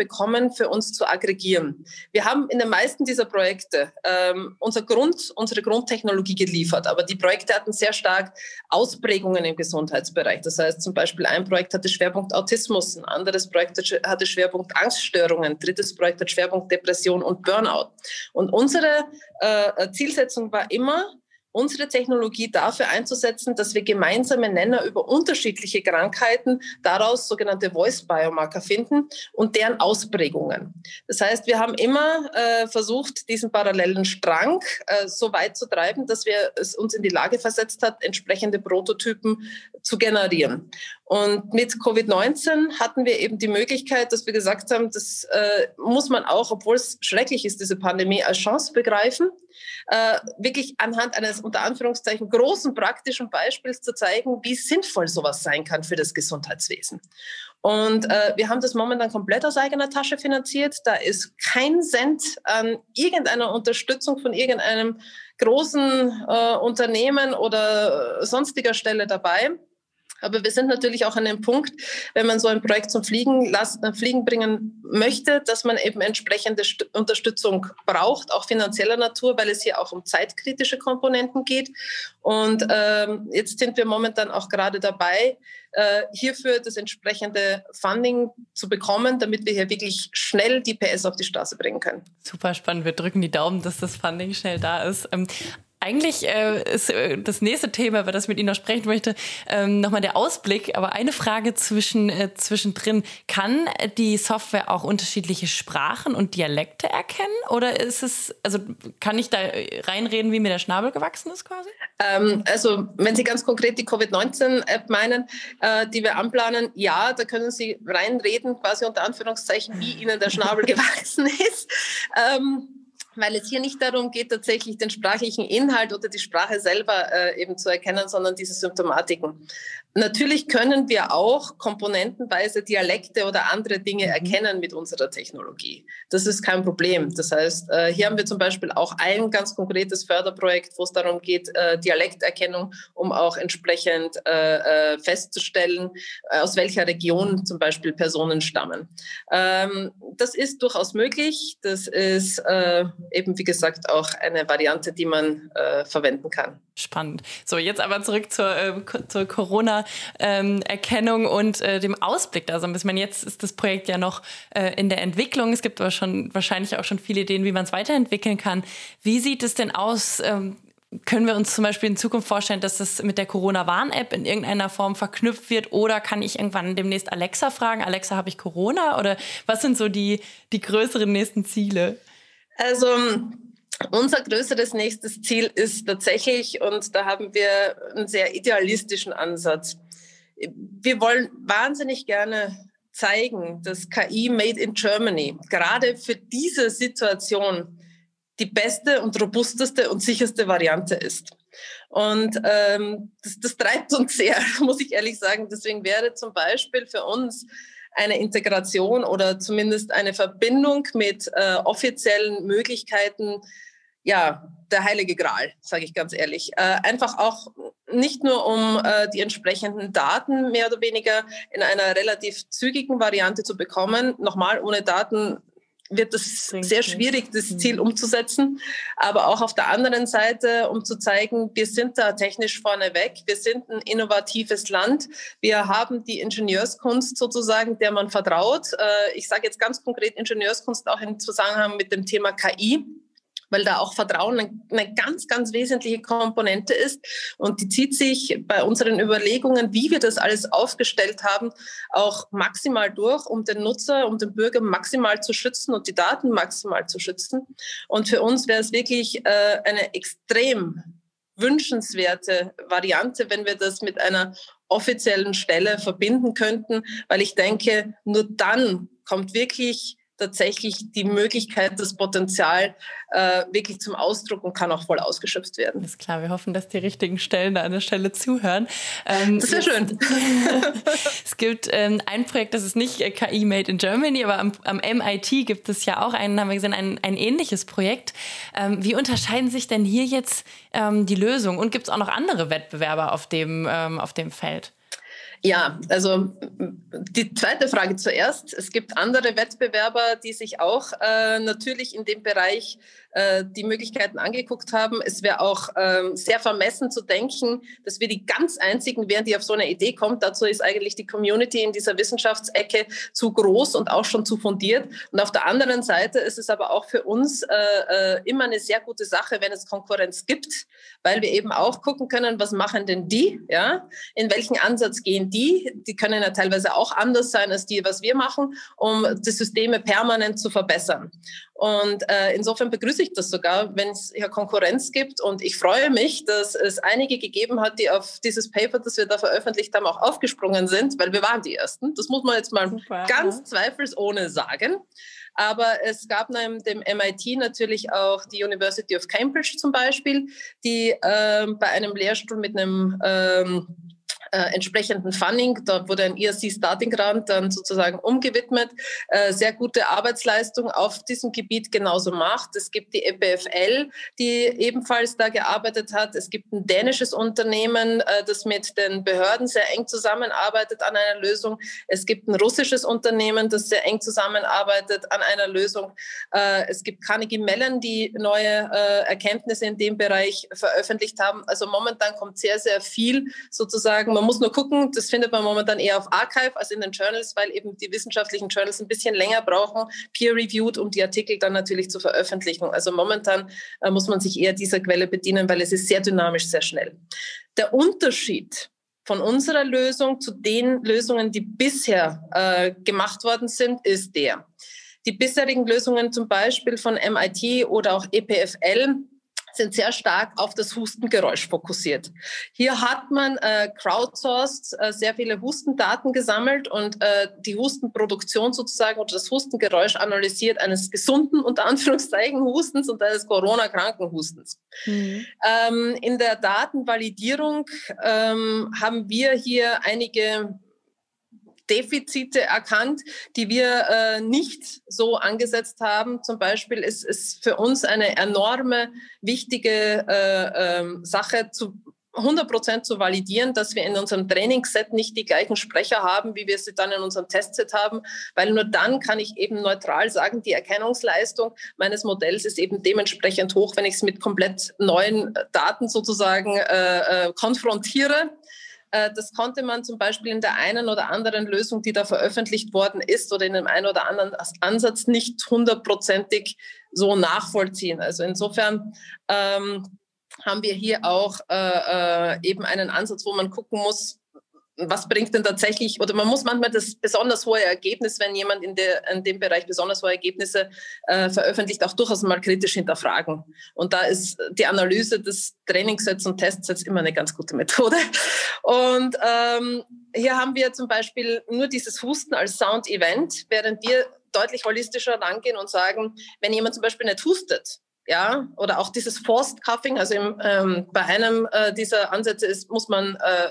Speaker 4: bekommen, für uns zu aggregieren. Wir haben in den meisten dieser Projekte ähm, unser Grund, unsere Grundtechnologie geliefert, aber die Projekte hatten sehr stark Ausprägungen im Gesundheitsbereich. Das heißt zum Beispiel, ein Projekt hatte Schwerpunkt Autismus, ein anderes Projekt hatte Schwerpunkt Angststörungen, ein drittes Projekt hat Schwerpunkt Depression und Burnout. Und unsere äh, Zielsetzung war immer, unsere Technologie dafür einzusetzen, dass wir gemeinsame Nenner über unterschiedliche Krankheiten, daraus sogenannte Voice-Biomarker finden und deren Ausprägungen. Das heißt, wir haben immer äh, versucht, diesen parallelen Strang äh, so weit zu treiben, dass wir es uns in die Lage versetzt hat, entsprechende Prototypen zu generieren. Und mit Covid neunzehn hatten wir eben die Möglichkeit, dass wir gesagt haben, das äh, muss man auch, obwohl es schrecklich ist, diese Pandemie, als Chance begreifen, äh, wirklich anhand eines unter Anführungszeichen großen praktischen Beispiels zu zeigen, wie sinnvoll sowas sein kann für das Gesundheitswesen. Und äh, wir haben das momentan komplett aus eigener Tasche finanziert. Da ist kein Cent an irgendeiner Unterstützung von irgendeinem großen äh, Unternehmen oder sonstiger Stelle dabei. Aber wir sind natürlich auch an dem Punkt, wenn man so ein Projekt zum Fliegen, lassen, äh, Fliegen bringen möchte, dass man eben entsprechende St- Unterstützung braucht, auch finanzieller Natur, weil es hier auch um zeitkritische Komponenten geht. Und ähm, jetzt sind wir momentan auch gerade dabei, äh, hierfür das entsprechende Funding zu bekommen, damit wir hier wirklich schnell die P S auf die Straße bringen können.
Speaker 2: Super spannend. Wir drücken die Daumen, dass das Funding schnell da ist. Ähm Eigentlich äh, ist äh, das nächste Thema, über das ich mit Ihnen noch sprechen möchte, ähm, nochmal der Ausblick. Aber eine Frage zwischen, äh, zwischendrin. Kann die Software auch unterschiedliche Sprachen und Dialekte erkennen? Oder ist es, also kann ich da reinreden, wie mir der Schnabel gewachsen ist quasi?
Speaker 4: Ähm, also wenn Sie ganz konkret die Covid neunzehn App meinen, äh, die wir anplanen, ja, da können Sie reinreden, quasi unter Anführungszeichen, wie Ihnen der Schnabel gewachsen ist. Ähm, Weil es hier nicht darum geht, tatsächlich den sprachlichen Inhalt oder die Sprache selber äh, eben zu erkennen, sondern diese Symptomatiken. Natürlich können wir auch komponentenweise Dialekte oder andere Dinge erkennen mit unserer Technologie. Das ist kein Problem. Das heißt, äh, hier haben wir zum Beispiel auch ein ganz konkretes Förderprojekt, wo es darum geht, äh, Dialekterkennung, um auch entsprechend äh, äh, festzustellen, äh, aus welcher Region zum Beispiel Personen stammen. Ähm, das ist durchaus möglich. Das ist äh, eben, wie gesagt, auch eine Variante, die man äh, verwenden kann.
Speaker 2: Spannend. So, jetzt aber zurück zur, äh, zur Corona-Erkennung ähm, und äh, dem Ausblick da so ein bisschen. Ich meine, jetzt ist das Projekt ja noch äh, in der Entwicklung. Es gibt aber schon wahrscheinlich auch schon viele Ideen, wie man es weiterentwickeln kann. Wie sieht es denn aus? Ähm, können wir uns zum Beispiel in Zukunft vorstellen, dass das mit der Corona-Warn-App in irgendeiner Form verknüpft wird? Oder kann ich irgendwann demnächst Alexa fragen, Alexa, habe ich Corona? Oder was sind so die, die größeren nächsten Ziele?
Speaker 4: Also unser größeres nächstes Ziel ist tatsächlich, und da haben wir einen sehr idealistischen Ansatz. Wir wollen wahnsinnig gerne zeigen, dass K I made in Germany gerade für diese Situation die beste und robusteste und sicherste Variante ist. Und ähm, das, das treibt uns sehr, muss ich ehrlich sagen. Deswegen wäre zum Beispiel für uns eine Integration oder zumindest eine Verbindung mit äh, offiziellen Möglichkeiten, ja, der heilige Gral, sage ich ganz ehrlich. Äh, einfach auch nicht nur, um äh, die entsprechenden Daten mehr oder weniger in einer relativ zügigen Variante zu bekommen. Nochmal, ohne Daten wird es sehr schwierig, das Ziel umzusetzen. Aber auch auf der anderen Seite, um zu zeigen, wir sind da technisch vorneweg. Wir sind ein innovatives Land. Wir haben die Ingenieurskunst sozusagen, der man vertraut. Äh, ich sage jetzt ganz konkret Ingenieurskunst auch im Zusammenhang mit dem Thema K I, weil da auch Vertrauen eine ganz, ganz wesentliche Komponente ist. Und die zieht sich bei unseren Überlegungen, wie wir das alles aufgestellt haben, auch maximal durch, um den Nutzer, um den Bürger maximal zu schützen und die Daten maximal zu schützen. Und für uns wäre es wirklich äh, eine extrem wünschenswerte Variante, wenn wir das mit einer offiziellen Stelle verbinden könnten, weil ich denke, nur dann kommt wirklich tatsächlich die Möglichkeit, das Potenzial äh, wirklich zum Ausdruck und kann auch voll ausgeschöpft werden.
Speaker 2: Ist klar, wir hoffen, dass die richtigen Stellen da an der Stelle zuhören. Ähm,
Speaker 4: das wäre schön.
Speaker 2: Es gibt ähm, ein Projekt, das ist nicht äh, K I Made in Germany, aber am, am M I T gibt es ja auch einen, haben wir gesehen, ein, ein ähnliches Projekt. Ähm, wie unterscheiden sich denn hier jetzt ähm, die Lösungen? Und gibt es auch noch andere Wettbewerber auf dem, ähm, auf dem Feld?
Speaker 4: Ja, also die zweite Frage zuerst. Es gibt andere Wettbewerber, die sich auch äh, natürlich in dem Bereich äh, die Möglichkeiten angeguckt haben. Es wäre auch ähm, sehr vermessen zu denken, dass wir die ganz Einzigen wären, die auf so eine Idee kommt. Dazu ist eigentlich die Community in dieser Wissenschaftsecke zu groß und auch schon zu fundiert. Und auf der anderen Seite ist es aber auch für uns äh, äh, immer eine sehr gute Sache, wenn es Konkurrenz gibt, weil wir eben auch gucken können, was machen denn die, ja, in welchen Ansatz gehen die, die können ja teilweise auch anders sein als die, was wir machen, um die Systeme permanent zu verbessern. Und äh, insofern begrüße ich das sogar, wenn es hier Konkurrenz gibt. Und ich freue mich, dass es einige gegeben hat, die auf dieses Paper, das wir da veröffentlicht haben, auch aufgesprungen sind, weil wir waren die Ersten. Das muss man jetzt mal Super, ganz ja. zweifelsohne sagen. Aber es gab neben dem M I T natürlich auch die University of Cambridge zum Beispiel, die äh, bei einem Lehrstuhl mit einem ähm, Äh, entsprechenden Funding, da wurde ein E R C-Starting-Grant dann sozusagen umgewidmet, äh, sehr gute Arbeitsleistung auf diesem Gebiet genauso macht. Es gibt die E P F L, die ebenfalls da gearbeitet hat. Es gibt ein dänisches Unternehmen, äh, das mit den Behörden sehr eng zusammenarbeitet an einer Lösung. Es gibt ein russisches Unternehmen, das sehr eng zusammenarbeitet an einer Lösung. Äh, es gibt Carnegie Mellon, die neue äh, Erkenntnisse in dem Bereich veröffentlicht haben. Also momentan kommt sehr, sehr viel sozusagen. Man muss nur gucken, das findet man momentan eher auf Archive als in den Journals, weil eben die wissenschaftlichen Journals ein bisschen länger brauchen, peer-reviewed, um die Artikel dann natürlich zu veröffentlichen. Also momentan äh, muss man sich eher dieser Quelle bedienen, weil es ist sehr dynamisch, sehr schnell. Der Unterschied von unserer Lösung zu den Lösungen, die bisher äh, gemacht worden sind, ist der. Die bisherigen Lösungen zum Beispiel von M I T oder auch E P F L sind sehr stark auf das Hustengeräusch fokussiert. Hier hat man äh, crowdsourced äh, sehr viele Hustendaten gesammelt und äh, die Hustenproduktion sozusagen oder das Hustengeräusch analysiert eines gesunden, unter Anführungszeichen, Hustens und eines Corona-kranken Hustens. Mhm. Ähm, in der Datenvalidierung ähm, haben wir hier einige Defizite erkannt, die wir äh, nicht so angesetzt haben. Zum Beispiel ist es für uns eine enorme, wichtige äh, äh, Sache, zu hundert Prozent zu validieren, dass wir in unserem Trainingsset nicht die gleichen Sprecher haben, wie wir sie dann in unserem Testset haben, weil nur dann kann ich eben neutral sagen, die Erkennungsleistung meines Modells ist eben dementsprechend hoch, wenn ich es mit komplett neuen Daten sozusagen äh, äh, konfrontiere. Das konnte man zum Beispiel in der einen oder anderen Lösung, die da veröffentlicht worden ist oder in dem einen oder anderen Ansatz nicht hundertprozentig so nachvollziehen. Also insofern ähm, haben wir hier auch äh, eben einen Ansatz, wo man gucken muss, was bringt denn tatsächlich, oder man muss manchmal das besonders hohe Ergebnis, wenn jemand in, der, in dem Bereich besonders hohe Ergebnisse äh, veröffentlicht, auch durchaus mal kritisch hinterfragen. Und da ist die Analyse des Trainingssets und Testsets immer eine ganz gute Methode. Und ähm, hier haben wir zum Beispiel nur dieses Husten als Sound-Event, während wir deutlich holistischer rangehen und sagen, wenn jemand zum Beispiel nicht hustet, ja, oder auch dieses Forced Coughing, also im, ähm, bei einem äh, dieser Ansätze ist, muss man äh,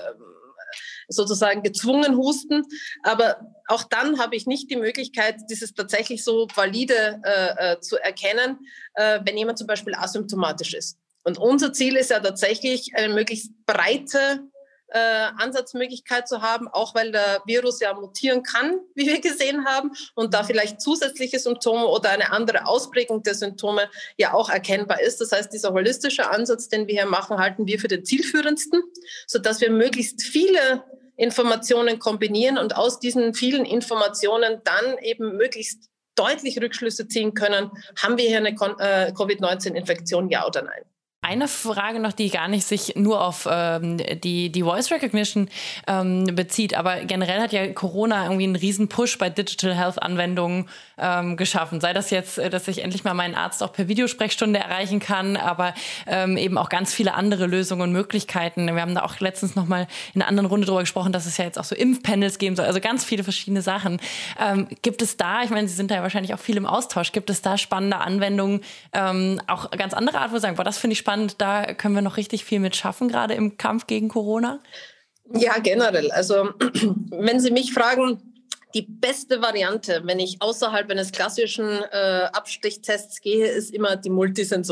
Speaker 4: sozusagen gezwungen husten. Aber auch dann habe ich nicht die Möglichkeit, dieses tatsächlich so valide äh, äh, zu erkennen, äh, wenn jemand zum Beispiel asymptomatisch ist. Und unser Ziel ist ja tatsächlich, eine möglichst breite äh, Ansatzmöglichkeit zu haben, auch weil der Virus ja mutieren kann, wie wir gesehen haben, und da vielleicht zusätzliche Symptome oder eine andere Ausprägung der Symptome ja auch erkennbar ist. Das heißt, dieser holistische Ansatz, den wir hier machen, halten wir für den zielführendsten, sodass wir möglichst viele Informationen kombinieren und aus diesen vielen Informationen dann eben möglichst deutlich Rückschlüsse ziehen können, haben wir hier eine äh, Covid neunzehn Infektion, ja oder nein.
Speaker 2: Eine Frage noch, die gar nicht sich nur auf ähm, die, die Voice Recognition ähm, bezieht, aber generell hat ja Corona irgendwie einen riesen Push bei Digital Health Anwendungen ähm, geschaffen. Sei das jetzt, dass ich endlich mal meinen Arzt auch per Videosprechstunde erreichen kann, aber ähm, eben auch ganz viele andere Lösungen und Möglichkeiten. Wir haben da auch letztens noch mal in einer anderen Runde drüber gesprochen, dass es ja jetzt auch so Impfpanels geben soll, also ganz viele verschiedene Sachen. Ähm, gibt es da, ich meine, Sie sind da ja wahrscheinlich auch viel im Austausch, gibt es da spannende Anwendungen, ähm, auch ganz andere Art, wo Sie sagen, boah, das finde ich spannend, da können wir noch richtig viel mit schaffen, gerade im Kampf gegen Corona?
Speaker 4: Ja, generell. Also wenn Sie mich fragen, die beste Variante, wenn ich außerhalb eines klassischen äh, Abstichstests gehe, ist immer die Multisensorik.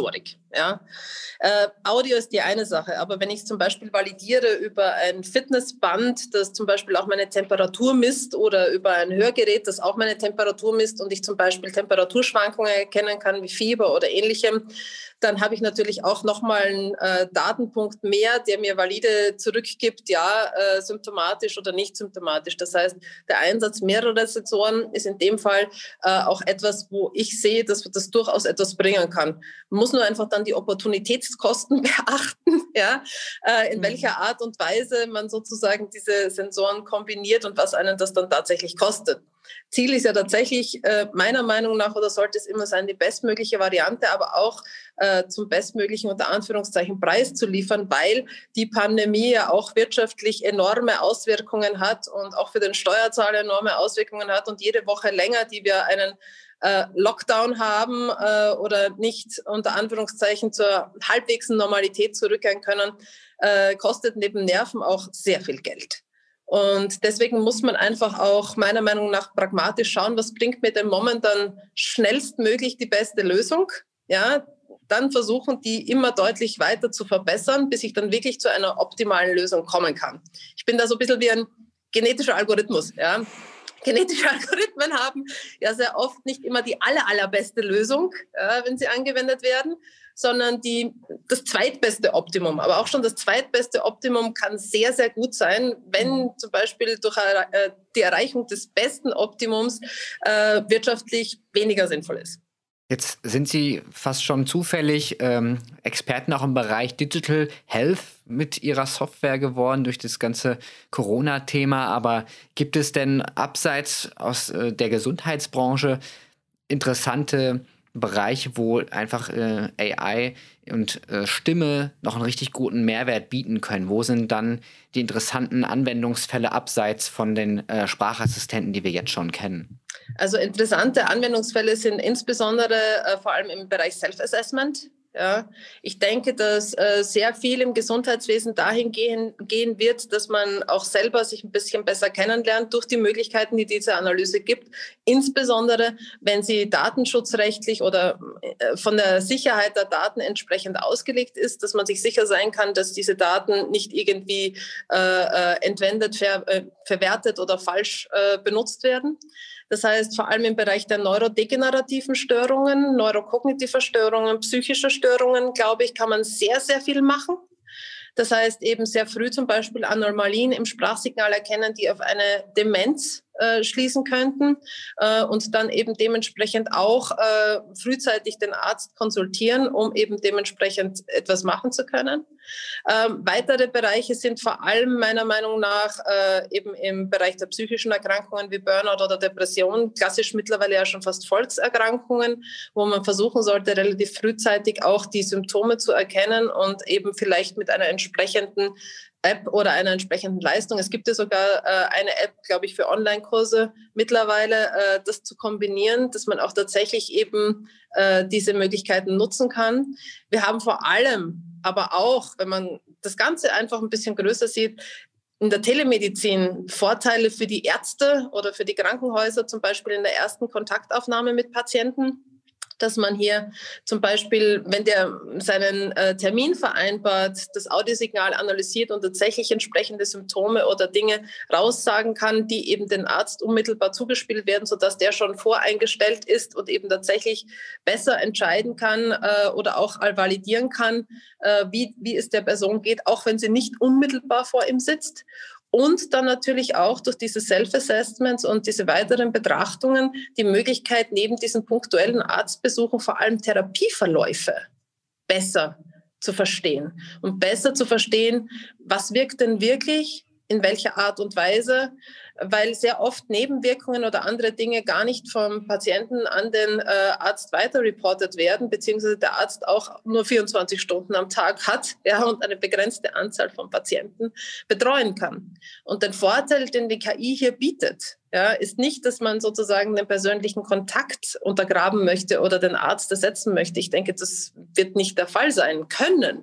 Speaker 4: Ja, äh, Audio ist die eine Sache, aber wenn ich zum Beispiel validiere über ein Fitnessband, das zum Beispiel auch meine Temperatur misst oder über ein Hörgerät, das auch meine Temperatur misst und ich zum Beispiel Temperaturschwankungen erkennen kann wie Fieber oder ähnlichem, dann habe ich natürlich auch nochmal einen äh, Datenpunkt mehr, der mir valide zurückgibt, ja, äh, symptomatisch oder nicht symptomatisch. Das heißt, der Einsatz mehrerer Sensoren ist in dem Fall äh, auch etwas, wo ich sehe, dass das durchaus etwas bringen kann. Man muss nur einfach dann die Opportunitätskosten beachten, ja, äh, in welcher Art und Weise man sozusagen diese Sensoren kombiniert und was einen das dann tatsächlich kostet. Ziel ist ja tatsächlich äh, meiner Meinung nach, oder sollte es immer sein, die bestmögliche Variante, aber auch äh, zum bestmöglichen, unter Anführungszeichen, Preis zu liefern, weil die Pandemie ja auch wirtschaftlich enorme Auswirkungen hat und auch für den Steuerzahler enorme Auswirkungen hat und jede Woche länger, die wir einen äh, Lockdown haben äh, oder nicht unter Anführungszeichen zur halbwegs Normalität zurückkehren können, äh, kostet neben Nerven auch sehr viel Geld. Und deswegen muss man einfach auch meiner Meinung nach pragmatisch schauen, was bringt mir denn momentan schnellstmöglich die beste Lösung. Ja, dann versuchen, die immer deutlich weiter zu verbessern, bis ich dann wirklich zu einer optimalen Lösung kommen kann. Ich bin da so ein bisschen wie ein genetischer Algorithmus. Ja. Genetische Algorithmen haben ja sehr oft nicht immer die aller, allerbeste Lösung, ja, wenn sie angewendet werden, sondern die, das zweitbeste Optimum. Aber auch schon das zweitbeste Optimum kann sehr, sehr gut sein, wenn zum Beispiel durch äh, die Erreichung des besten Optimums äh, wirtschaftlich weniger sinnvoll ist.
Speaker 3: Jetzt sind Sie fast schon zufällig ähm, Experten auch im Bereich Digital Health mit Ihrer Software geworden durch das ganze Corona-Thema. Aber gibt es denn abseits aus äh, der Gesundheitsbranche interessante Bereiche, wo einfach äh, A I und äh, Stimme noch einen richtig guten Mehrwert bieten können? Wo sind dann die interessanten Anwendungsfälle abseits von den äh, Sprachassistenten, die wir jetzt schon kennen?
Speaker 4: Also interessante Anwendungsfälle sind insbesondere äh, vor allem im Bereich Self-Assessment. Ja, ich denke, dass äh, sehr viel im Gesundheitswesen dahin gehen, gehen wird, dass man auch selber sich ein bisschen besser kennenlernt durch die Möglichkeiten, die diese Analyse gibt. Insbesondere, wenn sie datenschutzrechtlich oder äh, von der Sicherheit der Daten entsprechend ausgelegt ist, dass man sich sicher sein kann, dass diese Daten nicht irgendwie äh, entwendet, ver, äh, verwertet oder falsch äh, benutzt werden. Das heißt, vor allem im Bereich der neurodegenerativen Störungen, neurokognitive Störungen, psychische Störungen, glaube ich, kann man sehr, sehr viel machen. Das heißt, eben sehr früh zum Beispiel Anomalien im Sprachsignal erkennen, die auf eine Demenz äh, schließen könnten äh, und dann eben dementsprechend auch äh, frühzeitig den Arzt konsultieren, um eben dementsprechend etwas machen zu können. Ähm, weitere Bereiche sind vor allem meiner Meinung nach äh, eben im Bereich der psychischen Erkrankungen wie Burnout oder Depression, klassisch mittlerweile ja schon fast Volkserkrankungen, wo man versuchen sollte, relativ frühzeitig auch die Symptome zu erkennen und eben vielleicht mit einer entsprechenden App oder einer entsprechenden Leistung. Es gibt ja sogar äh, eine App, glaube ich, für Online-Kurse mittlerweile, äh, das zu kombinieren, dass man auch tatsächlich eben äh, diese Möglichkeiten nutzen kann. Wir haben vor allem aber auch, wenn man das Ganze einfach ein bisschen größer sieht, in der Telemedizin Vorteile für die Ärzte oder für die Krankenhäuser, zum Beispiel in der ersten Kontaktaufnahme mit Patienten, dass man hier zum Beispiel, wenn der seinen äh, Termin vereinbart, das Audiosignal analysiert und tatsächlich entsprechende Symptome oder Dinge raussagen kann, die eben den Arzt unmittelbar zugespielt werden, sodass der schon voreingestellt ist und eben tatsächlich besser entscheiden kann äh, oder auch validieren kann, äh, wie, wie es der Person geht, auch wenn sie nicht unmittelbar vor ihm sitzt. Und dann natürlich auch durch diese Self-Assessments und diese weiteren Betrachtungen die Möglichkeit, neben diesen punktuellen Arztbesuchen vor allem Therapieverläufe besser zu verstehen. Und besser zu verstehen, was wirkt denn wirklich, in welcher Art und Weise, weil sehr oft Nebenwirkungen oder andere Dinge gar nicht vom Patienten an den äh, Arzt weiterreportet werden, beziehungsweise der Arzt auch nur vierundzwanzig Stunden am Tag hat, ja, und eine begrenzte Anzahl von Patienten betreuen kann. Und den Vorteil, den die K I hier bietet, ja, ist nicht, dass man sozusagen den persönlichen Kontakt untergraben möchte oder den Arzt ersetzen möchte. Ich denke, das wird nicht der Fall sein können.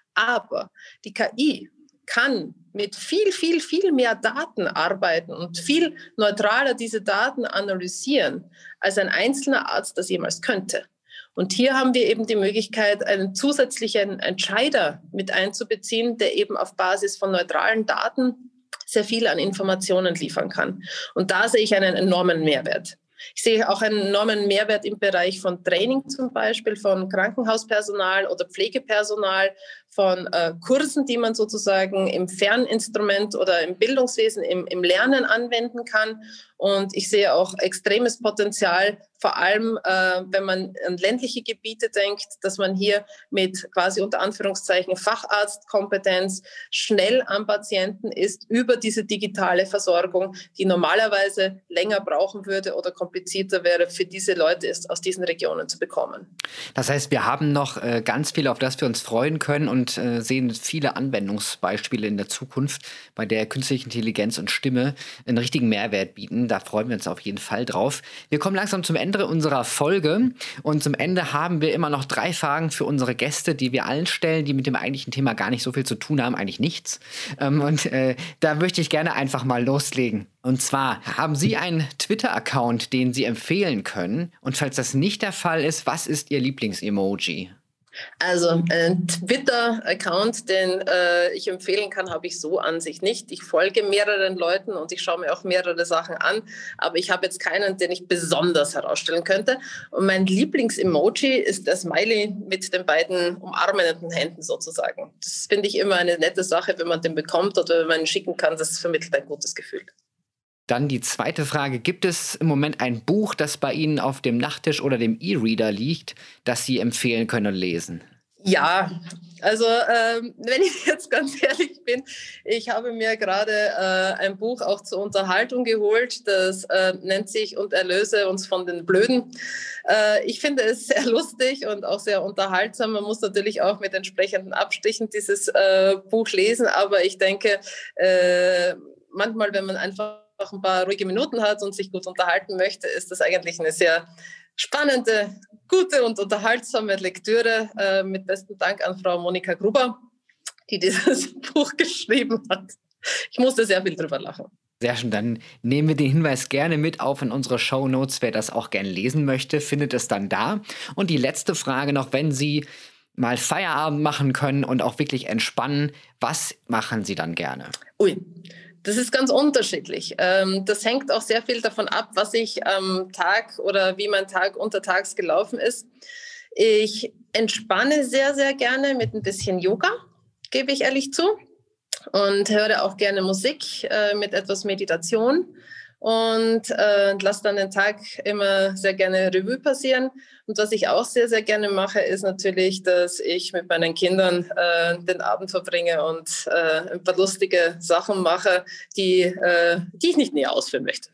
Speaker 4: Aber die K I kann mit viel, viel, viel mehr Daten arbeiten und viel neutraler diese Daten analysieren, als ein einzelner Arzt das jemals könnte. Und hier haben wir eben die Möglichkeit, einen zusätzlichen Entscheider mit einzubeziehen, der eben auf Basis von neutralen Daten sehr viel an Informationen liefern kann. Und da sehe ich einen enormen Mehrwert. Ich sehe auch einen enormen Mehrwert im Bereich von Training zum Beispiel, von Krankenhauspersonal oder Pflegepersonal, von äh, Kursen, die man sozusagen im Ferninstrument oder im Bildungswesen, im, im Lernen anwenden kann. Und ich sehe auch extremes Potenzial, vor allem äh, wenn man an ländliche Gebiete denkt, dass man hier mit quasi unter Anführungszeichen Facharztkompetenz schnell am Patienten ist über diese digitale Versorgung, die normalerweise länger brauchen würde oder komplizierter wäre für diese Leute ist, aus diesen Regionen zu bekommen.
Speaker 3: Das heißt, wir haben noch äh, ganz viel, auf das wir uns freuen können und äh, sehen viele Anwendungsbeispiele in der Zukunft, bei der künstliche Intelligenz und Stimme einen richtigen Mehrwert bieten. Da freuen wir uns auf jeden Fall drauf. Wir kommen langsam zum Ende unserer Folge und zum Ende haben wir immer noch drei Fragen für unsere Gäste, die wir allen stellen, die mit dem eigentlichen Thema gar nicht so viel zu tun haben, eigentlich nichts. Ähm, und äh, da möchte ich gerne einfach mal loslegen. Und zwar, haben Sie einen Twitter-Account, den Sie empfehlen können? Und falls das nicht der Fall ist, was ist Ihr Lieblings-Emoji?
Speaker 4: Also einen Twitter-Account, den äh, ich empfehlen kann, habe ich so an sich nicht. Ich folge mehreren Leuten und ich schaue mir auch mehrere Sachen an, aber ich habe jetzt keinen, den ich besonders herausstellen könnte. Und mein Lieblings-Emoji ist der Smiley mit den beiden umarmenden Händen sozusagen. Das finde ich immer eine nette Sache, wenn man den bekommt oder wenn man ihn schicken kann. Das vermittelt ein gutes Gefühl.
Speaker 3: Dann die zweite Frage. Gibt es im Moment ein Buch, das bei Ihnen auf dem Nachttisch oder dem E-Reader liegt, das Sie empfehlen können und lesen?
Speaker 4: Ja, also ähm, wenn ich jetzt ganz ehrlich bin, ich habe mir gerade äh, ein Buch auch zur Unterhaltung geholt, das äh, nennt sich Und erlöse uns von den Blöden. Äh, ich finde es sehr lustig und auch sehr unterhaltsam. Man muss natürlich auch mit entsprechenden Abstrichen dieses äh, Buch lesen, aber ich denke, äh, manchmal, wenn man einfach ein paar ruhige Minuten hat und sich gut unterhalten möchte, ist das eigentlich eine sehr spannende, gute und unterhaltsame Lektüre. Äh, mit besten Dank an Frau Monika Gruber, die dieses Buch geschrieben hat. Ich musste sehr viel drüber lachen.
Speaker 3: Sehr schön, dann nehmen wir den Hinweis gerne mit auf in unsere Shownotes. Wer das auch gerne lesen möchte, findet es dann da. Und die letzte Frage noch, wenn Sie mal Feierabend machen können und auch wirklich entspannen, was machen Sie dann gerne?
Speaker 4: Ui. Das ist ganz unterschiedlich. Das hängt auch sehr viel davon ab, was ich am Tag oder wie mein Tag untertags gelaufen ist. Ich entspanne sehr, sehr gerne mit ein bisschen Yoga, gebe ich ehrlich zu. Und höre auch gerne Musik mit etwas Meditation. Und äh, lasse dann den Tag immer sehr gerne Revue passieren. Und was ich auch sehr, sehr gerne mache, ist natürlich, dass ich mit meinen Kindern äh, den Abend verbringe und äh, ein paar lustige Sachen mache, die, äh, die ich nicht näher ausführen möchte.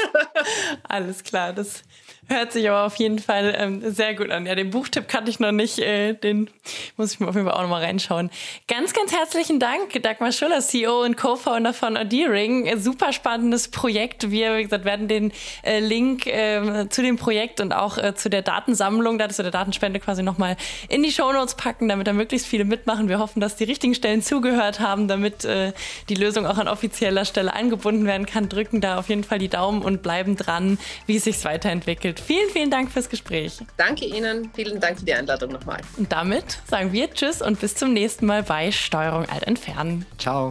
Speaker 2: Alles klar, das hört sich aber auf jeden Fall ähm, sehr gut an. Ja, den Buchtipp kannte ich noch nicht, äh, den muss ich mir auf jeden Fall auch nochmal reinschauen. Ganz, ganz herzlichen Dank, Dagmar Schuller, C E O und Co-Founder von Audeering. Super spannendes Projekt. Wir, wie gesagt, werden den äh, Link äh, zu dem Projekt und auch äh, zu der Datensammlung, zu der Datenspende quasi nochmal in die Shownotes packen, damit da möglichst viele mitmachen. Wir hoffen, dass die richtigen Stellen zugehört haben, damit äh, die Lösung auch an offizieller Stelle angebunden werden kann. Drücken da auf jeden Fall die Daumen und bleiben dran, wie es sich weiterentwickelt. Vielen, vielen Dank fürs Gespräch.
Speaker 4: Danke Ihnen. Vielen Dank für die Einladung nochmal.
Speaker 2: Und damit sagen wir Tschüss und bis zum nächsten Mal bei Steuerung Alt Entfernen.
Speaker 3: Ciao.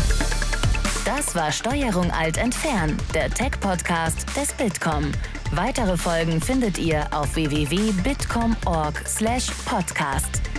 Speaker 1: Das war Steuerung Alt Entfernen, der Tech-Podcast des Bitkom. Weitere Folgen findet ihr auf w w w punkt bitkom punkt org slash podcast.